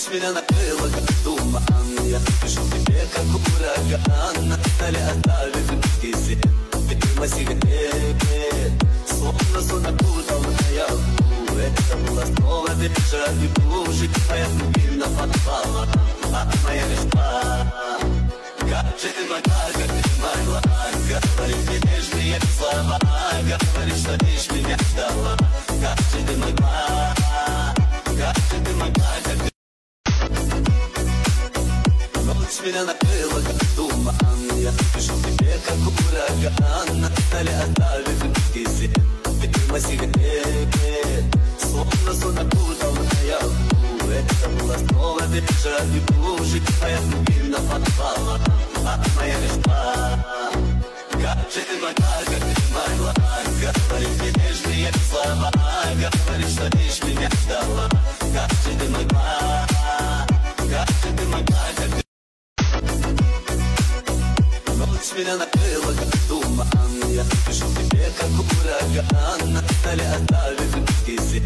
Ночь меня накрыла, как туман. Я пишу тебе, как ураган. Стали оставив жидкий след. Дыма сигарет, словно сон окутал наяву. Это было снова дежавю. Живая глубина подвала, моя мечта. Как же ты могла, как ты могла говорить мне нежные слова, говорить, что лишь меня ждала. Как же ты могла, как же ты могла, как ты... Ночь меня накрыла, как туман. Я пишу тебе, как ураган. Стали оставив жидкий след. Дыма сигарет, словно сон окутал наяву. Это было снова дежавю. Живая глубина подвала, моя мечта. Как же ты могла, как ты могла говорить мне нежные слова, говорить, что лишь меня ждала. Как же ты могла, как же ты могла, как ты... Ночь меня накрыла, как туман. Я пишу тебе, как ураган. Стали оставив жидкий след.